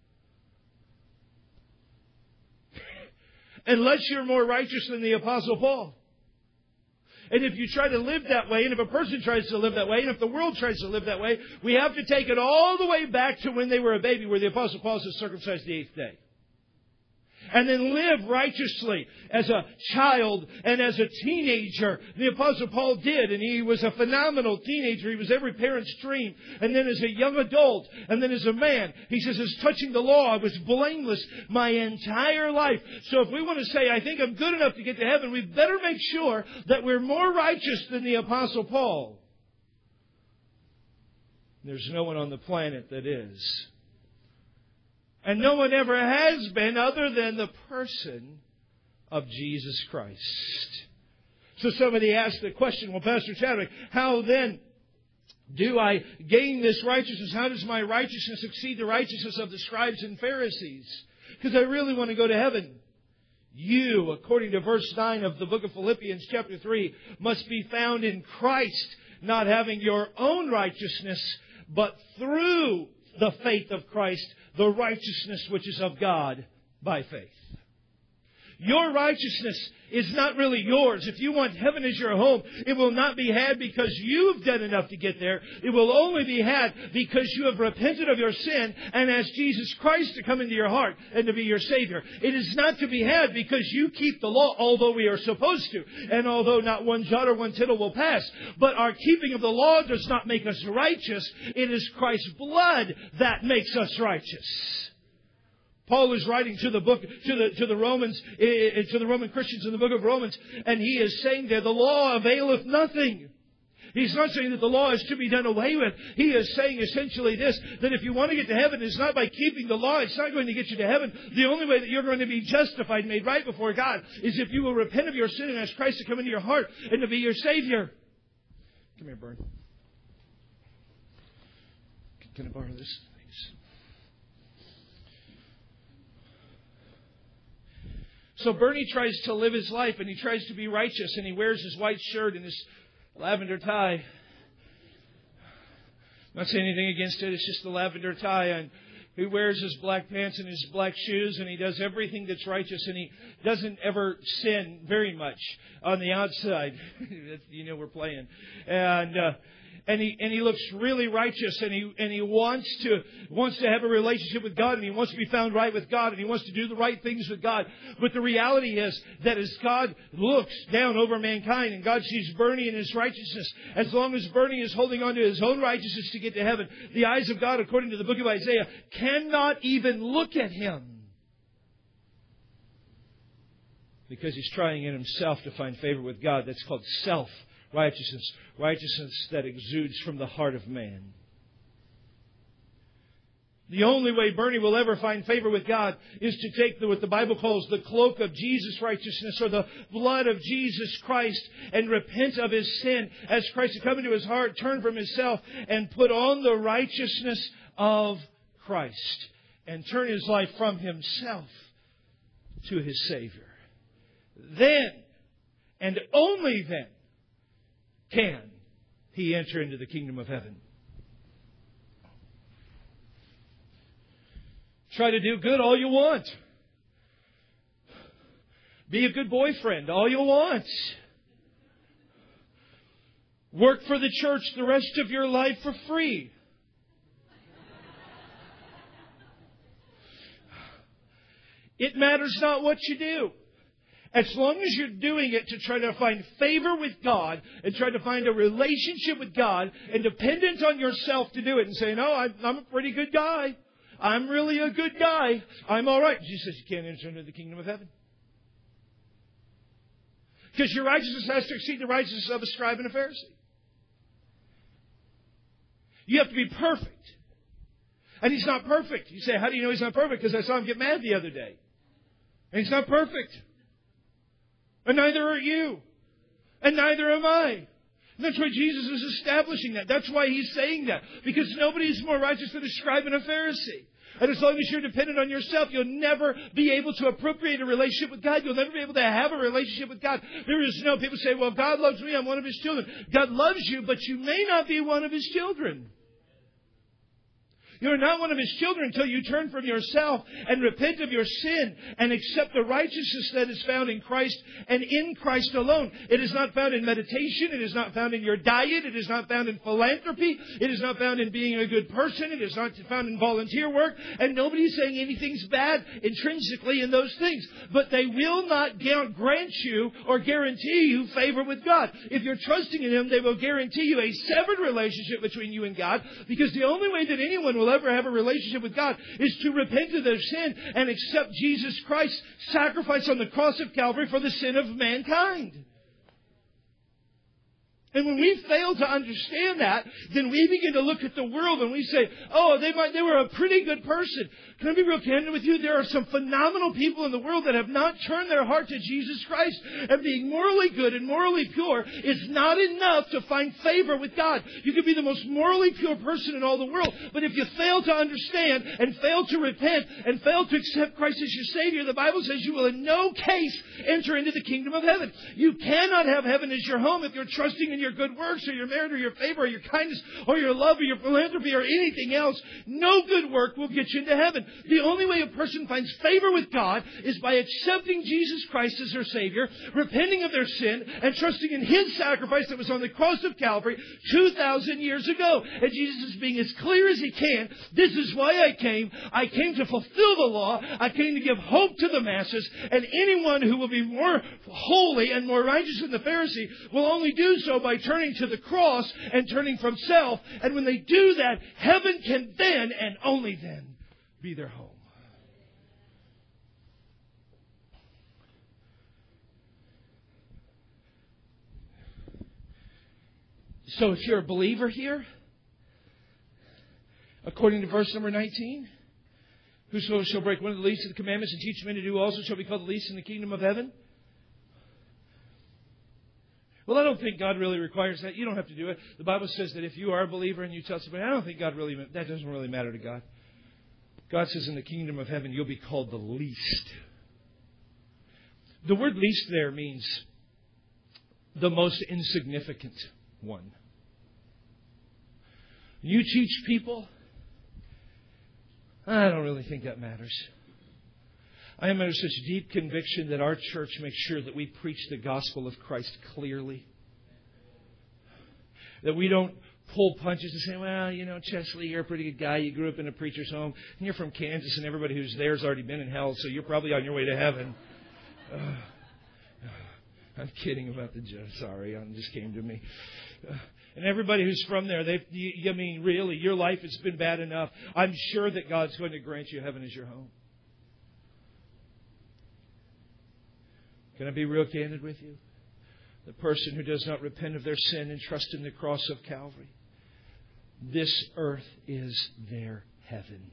Unless you're more righteous than the Apostle Paul. And if you try to live that way, and if a person tries to live that way, and if the world tries to live that way, we have to take it all the way back to when they were a baby, where the Apostle Paul says circumcised the eighth day. And then live righteously as a child and as a teenager. The Apostle Paul did, and he was a phenomenal teenager. He was every parent's dream. And then as a young adult, and then as a man, he says, as touching the law, I was blameless my entire life. So if we want to say, I think I'm good enough to get to heaven, we better make sure that we're more righteous than the Apostle Paul. There's no one on the planet that is. And no one ever has been, other than the person of Jesus Christ. So somebody asked the question, well, Pastor Chadwick, how then do I gain this righteousness? How does my righteousness exceed the righteousness of the scribes and Pharisees? Because I really want to go to heaven. You, according to verse nine of the book of Philippians chapter three, must be found in Christ, not having your own righteousness, but through the faith of Christ, the righteousness which is of God by faith. Your righteousness is not really yours. If you want heaven as your home, it will not be had because you've done enough to get there. It will only be had because you have repented of your sin and asked Jesus Christ to come into your heart and to be your Savior. It is not to be had because you keep the law, although we are supposed to, and although not one jot or one tittle will pass. But our keeping of the law does not make us righteous. It is Christ's blood that makes us righteous. Paul is writing to the book, to the, to the Romans, to the Roman Christians in the book of Romans, and he is saying there, the law availeth nothing. He's not saying that the law is to be done away with. He is saying essentially this, that if you want to get to heaven, it's not by keeping the law. It's not going to get you to heaven. The only way that you're going to be justified, made right before God, is if you will repent of your sin and ask Christ to come into your heart and to be your Savior. Come here, Bern. Can I borrow this? So Bernie tries to live his life, and he tries to be righteous, and he wears his white shirt and his lavender tie. I'm not saying anything against it. It's just the lavender tie. And he wears his black pants and his black shoes, and he does everything that's righteous, and he doesn't ever sin very much on the outside. You know we're playing. And... Uh, And he and he looks really righteous, and he and he wants to wants to have a relationship with God, and he wants to be found right with God, and he wants to do the right things with God. But the reality is that as God looks down over mankind, and God sees Bernie in his righteousness, as long as Bernie is holding on to his own righteousness to get to heaven, the eyes of God, according to the book of Isaiah, cannot even look at him, because he's trying in himself to find favor with God. That's called self. Righteousness, righteousness that exudes from the heart of man. The only way Bernie will ever find favor with God is to take the, what the Bible calls the cloak of Jesus' righteousness, or the blood of Jesus Christ, and repent of his sin, as Christ had come into his heart, turn from himself, and put on the righteousness of Christ, and turn his life from himself to his Savior. Then, and only then, can he enter into the kingdom of heaven. Try to do good all you want. Be a good boyfriend all you want. Work for the church the rest of your life for free. It matters not what you do. As long as you're doing it to try to find favor with God and try to find a relationship with God and dependent on yourself to do it and say, no, I'm a pretty good guy. I'm really a good guy. I'm all right. Jesus says you can't enter into the kingdom of heaven. Because your righteousness has to exceed the righteousness of a scribe and a Pharisee. You have to be perfect. And he's not perfect. You say, how do you know he's not perfect? Because I saw him get mad the other day. And he's not perfect. And neither are you. And neither am I. And that's why Jesus is establishing that. That's why he's saying that. Because nobody is more righteous than a scribe and a Pharisee. And as long as you're dependent on yourself, you'll never be able to appropriate a relationship with God. You'll never be able to have a relationship with God. There is no, people say, well, God loves me. I'm one of his children. God loves you, but you may not be one of his children. You're not one of his children until you turn from yourself and repent of your sin and accept the righteousness that is found in Christ and in Christ alone. It is not found in meditation. It is not found in your diet. It is not found in philanthropy. It is not found in being a good person. It is not found in volunteer work. And nobody is saying anything's bad intrinsically in those things. But they will not grant you or guarantee you favor with God. If you're trusting in him, they will guarantee you a severed relationship between you and God, because the only way that anyone will ever have a relationship with God is to repent of their sin and accept Jesus Christ's sacrifice on the cross of Calvary for the sin of mankind. And when we fail to understand that, then we begin to look at the world and we say, oh, they might, they were a pretty good person. Can I be real candid with you? There are some phenomenal people in the world that have not turned their heart to Jesus Christ. And being morally good and morally pure is not enough to find favor with God. You could be the most morally pure person in all the world, but if you fail to understand and fail to repent and fail to accept Christ as your Savior, the Bible says you will in no case enter into the kingdom of heaven. You cannot have heaven as your home if you're trusting in your good works or your merit or your favor or your kindness or your love or your philanthropy or anything else. No good work will get you into heaven. The only way a person finds favor with God is by accepting Jesus Christ as their Savior, repenting of their sin, and trusting in His sacrifice that was on the cross of Calvary two thousand years ago. And Jesus is being as clear as He can. This is why I came. I came to fulfill the law. I came to give hope to the masses. And anyone who will be more holy and more righteous than the Pharisee will only do so by turning to the cross and turning from self. And when they do that, heaven can then and only then be their home. So if you're a believer here, according to verse number nineteen, whosoever shall break one of the least of the commandments and teach men to do also shall be called the least in the kingdom of heaven. Well, I don't think God really requires that. You don't have to do it. The Bible says that if you are a believer and you tell somebody, I don't think God really, that doesn't really matter to God. God says in the kingdom of heaven, you'll be called the least. The word least there means the most insignificant one. You teach people, I don't really think that matters. I am under such deep conviction that our church makes sure that we preach the gospel of Christ clearly. That we don't pull punches and say, well, you know, Chesley, you're a pretty good guy. You grew up in a preacher's home. And you're from Kansas, and everybody who's there has already been in hell, so you're probably on your way to heaven. Uh, I'm kidding about the judge. Sorry, it just came to me. Uh, and everybody who's from there, they, you, I mean, really, your life has been bad enough. I'm sure that God's going to grant you heaven as your home. Can I be real candid with you? The person who does not repent of their sin and trust in the cross of Calvary, this earth is their heaven.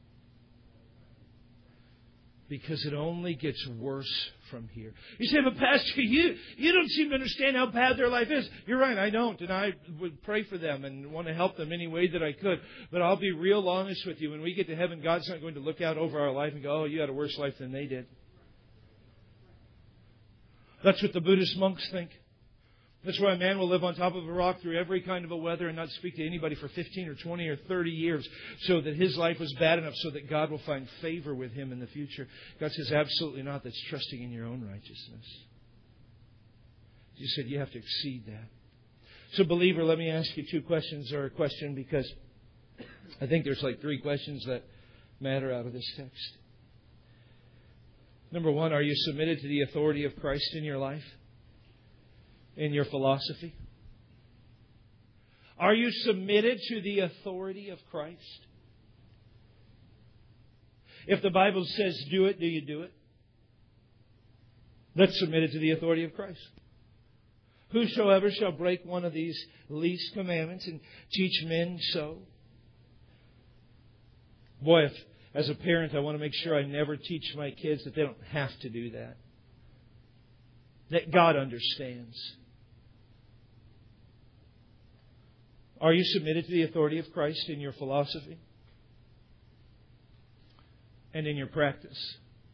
Because it only gets worse from here. You say, but Pastor, you, you don't seem to understand how bad their life is. You're right, I don't. And I would pray for them and want to help them any way that I could. But I'll be real honest with you. When we get to heaven, God's not going to look out over our life and go, oh, you had a worse life than they did. That's what the Buddhist monks think. That's why a man will live on top of a rock through every kind of a weather and not speak to anybody for fifteen or twenty or thirty years, so that his life was bad enough so that God will find favor with him in the future. God says, absolutely not. That's trusting in your own righteousness. You said you have to exceed that. So, believer, let me ask you two questions, or a question, because I think there's like three questions that matter out of this text. Number one, are you submitted to the authority of Christ in your life? In your philosophy? Are you submitted to the authority of Christ? If the Bible says do it, do you do it? That's submitted to the authority of Christ. Whosoever shall break one of these least commandments and teach men so. Boy, if, as a parent, I want to make sure I never teach my kids that they don't have to do that. That God understands. Are you submitted to the authority of Christ in your philosophy and in your practice?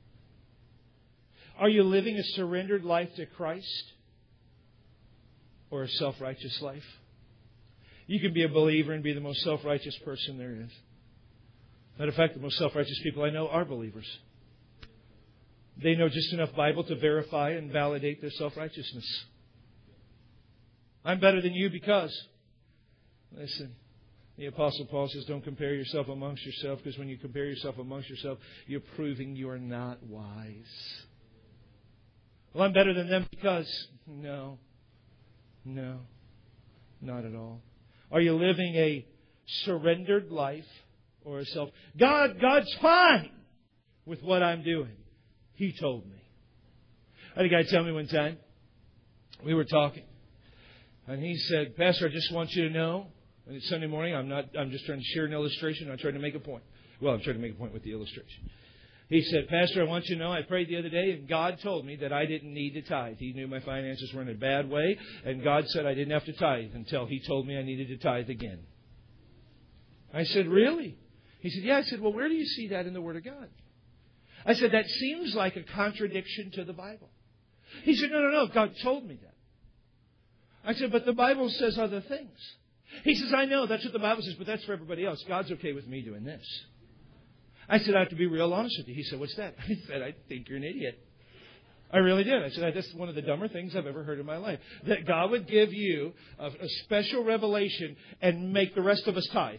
Are you living a surrendered life to Christ or a self-righteous life? You can be a believer and be the most self-righteous person there is. Matter of fact, the most self-righteous people I know are believers. They know just enough Bible to verify and validate their self-righteousness. I'm better than you because... Listen, the Apostle Paul says, don't compare yourself amongst yourself, because when you compare yourself amongst yourself, you're proving you are not wise. Well, I'm better than them because... No. No. Not at all. Are you living a surrendered life or a self... God, God's fine with what I'm doing. He told me. I had a guy tell me one time, we were talking, and he said, Pastor, I just want you to know, and it's Sunday morning, I'm not, I'm just trying to share an illustration, I'm trying to make a point. Well, I'm trying to make a point with the illustration. He said, Pastor, I want you to know, I prayed the other day, and God told me that I didn't need to tithe. He knew my finances were in a bad way, and God said I didn't have to tithe until He told me I needed to tithe again. I said, really? He said, yeah. I said, well, where do you see that in the Word of God? I said, that seems like a contradiction to the Bible. He said, no, no, no, God told me that. I said, but the Bible says other things. He says, I know, that's what the Bible says, but that's for everybody else. God's okay with me doing this. I said, I have to be real honest with you. He said, what's that? I said, I think you're an idiot. I really did. I said, that's one of the dumber things I've ever heard in my life. That God would give you a, a special revelation and make the rest of us tithe.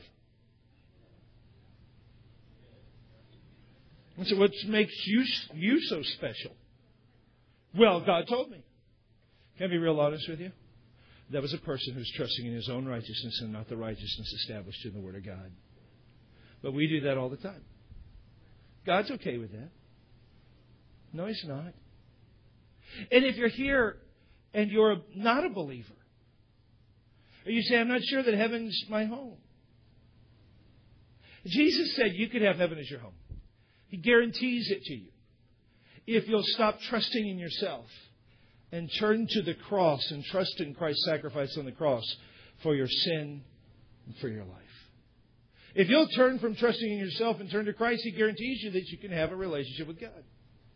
I said, what makes you, you so special? Well, God told me. Can I be real honest with you? That was a person who's trusting in his own righteousness and not the righteousness established in the Word of God. But we do that all the time. God's okay with that. No, He's not. And if you're here and you're not a believer, or you say, I'm not sure that heaven's my home. Jesus said you could have heaven as your home. He guarantees it to you. If you'll stop trusting in yourself and turn to the cross and trust in Christ's sacrifice on the cross for your sin and for your life. If you'll turn from trusting in yourself and turn to Christ, He guarantees you that you can have a relationship with God.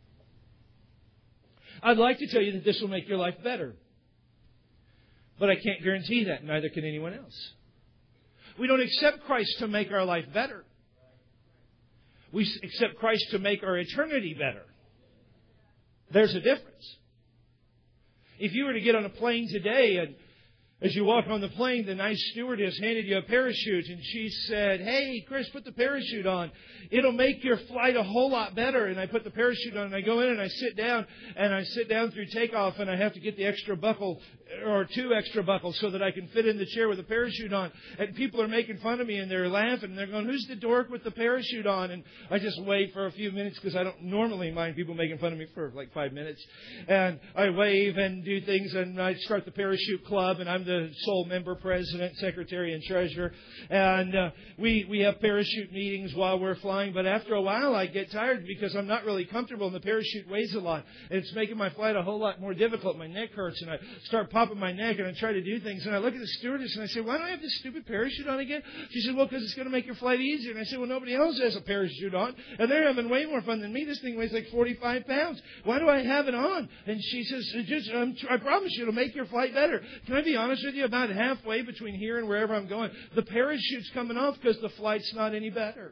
I'd like to tell you that this will make your life better. But I can't guarantee that. Neither can anyone else. We don't accept Christ to make our life better. We accept Christ to make our eternity better. There's a difference. If you were to get on a plane today and as you walk on the plane, the nice stewardess handed you a parachute and she said, hey, Chris, put the parachute on. It'll make your flight a whole lot better. And I put the parachute on and I go in and I sit down and I sit down through takeoff and I have to get the extra buckle or two extra buckles so that I can fit in the chair with the parachute on. And people are making fun of me and they're laughing and they're going, who's the dork with the parachute on? And I just wait for a few minutes because I don't normally mind people making fun of me for like five minutes. And I wave and do things and I start the parachute club and I'm the sole member, president, secretary, and treasurer. And uh, we, we have parachute meetings while we're flying. But after a while, I get tired because I'm not really comfortable and the parachute weighs a lot. And it's making my flight a whole lot more difficult. My neck hurts and I start popping my neck and I try to do things. And I look at the stewardess and I say, why do I have this stupid parachute on again? She said, well, because it's going to make your flight easier. And I said, well, nobody else has a parachute on. And they're having way more fun than me. This thing weighs like forty-five pounds. Why do I have it on? And she says, just, um, I promise you it'll make your flight better. Can I be honest with you? About halfway between here and wherever I'm going, the parachute's coming off because the flight's not any better.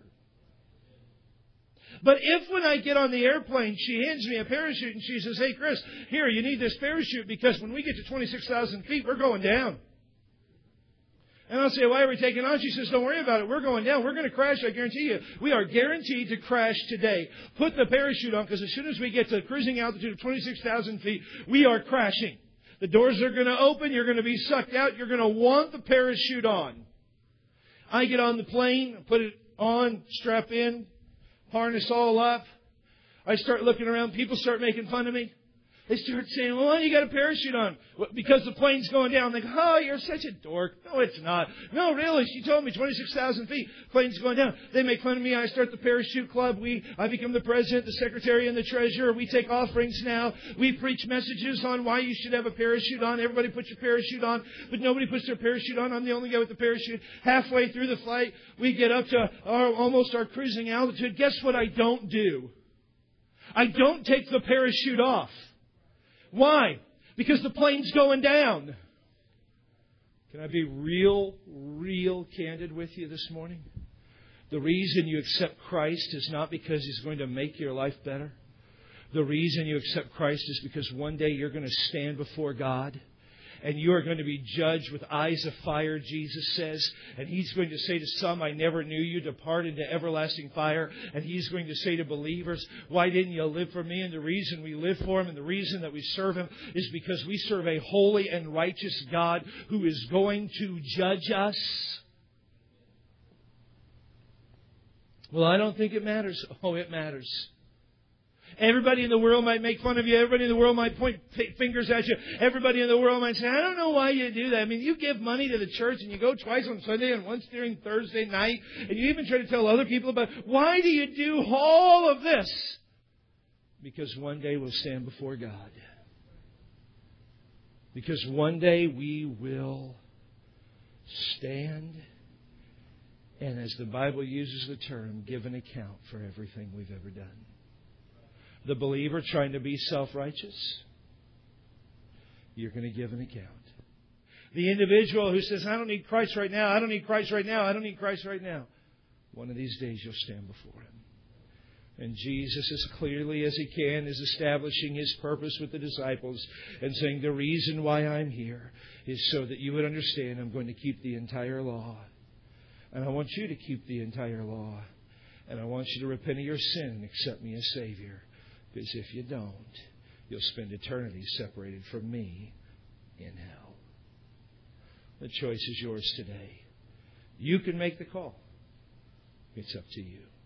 But if when I get on the airplane, she hands me a parachute and she says, hey, Chris, here, you need this parachute because when we get to twenty-six thousand feet, we're going down. And I'll say, why are we taking on? She says, don't worry about it. We're going down. We're going to crash. I guarantee you. We are guaranteed to crash today. Put the parachute on because as soon as we get to cruising altitude of twenty-six thousand feet, we are crashing. The doors are going to open. You're going to be sucked out. You're going to want the parachute on. I get on the plane, put it on, strap in, harness all up. I start looking around. People start making fun of me. They start saying, well, why do you got a parachute on? Well, because the plane's going down. They go, oh, you're such a dork. No, it's not. No, really. She told me twenty-six thousand feet. Plane's going down. They make fun of me. I start the parachute club. We, I become the president, the secretary, and the treasurer. We take offerings now. We preach messages on why you should have a parachute on. Everybody puts your parachute on, but nobody puts their parachute on. I'm the only guy with the parachute. Halfway through the flight, we get up to our, almost our cruising altitude. Guess what I don't do? I don't take the parachute off. Why? Because the plane's going down. Can I be real, real candid with you this morning? The reason you accept Christ is not because He's going to make your life better. The reason you accept Christ is because one day you're going to stand before God. And you are going to be judged with eyes of fire, Jesus says. And He's going to say to some, I never knew you. Depart into everlasting fire. And He's going to say to believers, why didn't you live for me? And the reason we live for Him and the reason that we serve Him is because we serve a holy and righteous God who is going to judge us. Well, I don't think it matters. Oh, it matters. Everybody in the world might make fun of you. Everybody in the world might point fingers at you. Everybody in the world might say, I don't know why you do that. I mean, you give money to the church and you go twice on Sunday and once during Thursday night. And you even try to tell other people about it. Why do you do all of this? Because one day we'll stand before God. Because one day we will stand and, as the Bible uses the term, give an account for everything we've ever done. The believer trying to be self-righteous, you're going to give an account. The individual who says, I don't need Christ right now, I don't need Christ right now, I don't need Christ right now. One of these days you'll stand before Him. And Jesus, as clearly as He can, is establishing His purpose with the disciples and saying, the reason why I'm here is so that you would understand I'm going to keep the entire law. And I want you to keep the entire law. And I want you to repent of your sin and accept me as Savior. Because if you don't, you'll spend eternity separated from me in hell. The choice is yours today. You can make the call. It's up to you.